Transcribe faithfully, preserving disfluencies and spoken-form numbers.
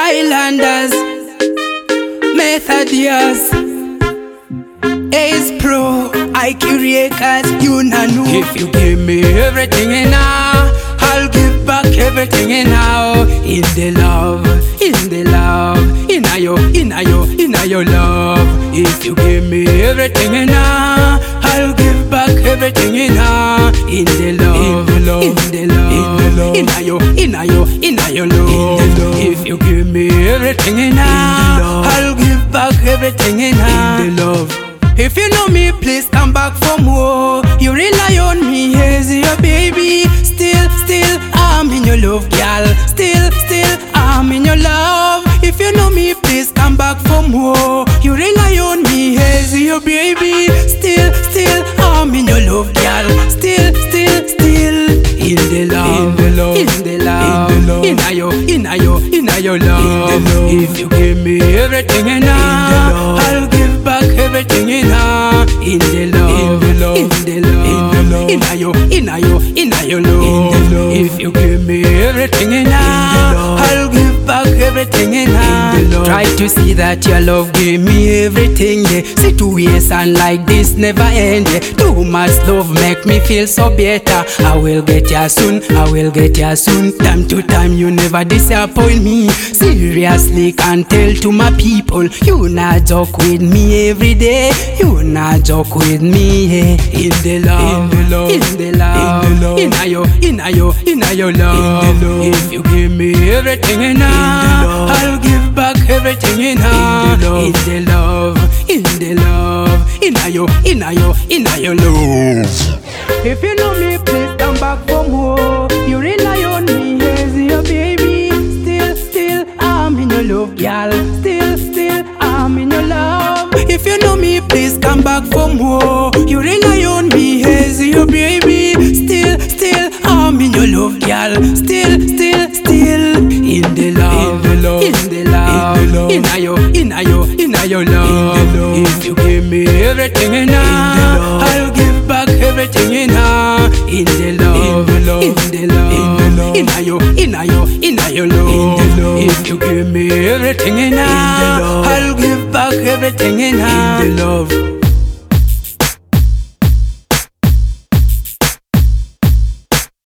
Islanders, Methodius, Ace Pro, I Q Records, you know. If you give me everything in now, I'll give back everything in now. In the love, in the love, in a yo, in a yo, in a your love. If you give me everything in now, I'll give back everything in now. In the love, in the love, in the love, in a yo, in a yo, in a your love. If you give me everything in now, I'll give back everything in now. In the love. If you know me, please come back for more. You rely on me as your baby. Still, still, I'm in your love, girl. Still, still, I'm in your love. If you know me, please come back for more. You rely on me as your baby. Still, still, I'm in your love, girl. Still, still, still, in the love, in the love, in the love, in a yo, in a yo, in a your love. If you give me everything in now, I'll give back everything in her. In the love, in the love, in the love, in a yo, in a yo, in a your love. If you give me everything in her, I'll give back everything in her. Try to see that your love give me everything. Yeah. Situation like this never end. Yeah. Too much love make me feel so better. I will get ya soon, I will get ya soon. Time to time you never disappoint me. Seriously can't tell to my people, you not joke with me every day. You not joke with me, yeah. In the love, in the love, in the love, in a yo, in a yo, in a your love. If you give me everything in her, I'll give back everything in her. In the love, in the love, in a yo, in a yo, in a your love. If you know me, please come back for more. You rely on me as your baby. Still, still, I'm in your love, girl. Still, still, I'm in your love. If you know me, please come back for more. You rely on me as your baby. Still, still, I'm in your love, girl. Still, still, still, in the love, in the love, in the love, in a yo, in a yo, in a your love. If you give me everything in her, I'll give back everything in her. In the love, in the love, in a yo, in a yo, in a your love. If you give me everything in her, I'll give back everything in her. In the love.